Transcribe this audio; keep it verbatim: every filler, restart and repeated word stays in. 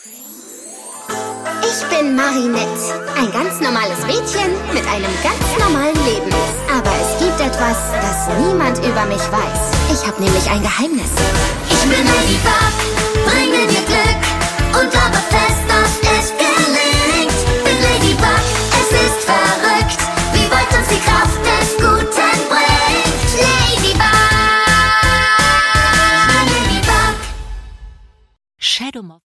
Ich bin Marinette, ein ganz normales Mädchen mit einem ganz normalen Leben. Aber es gibt etwas, das niemand über mich weiß. Ich habe nämlich ein Geheimnis. Ich bin Ladybug, bringe dir Glück.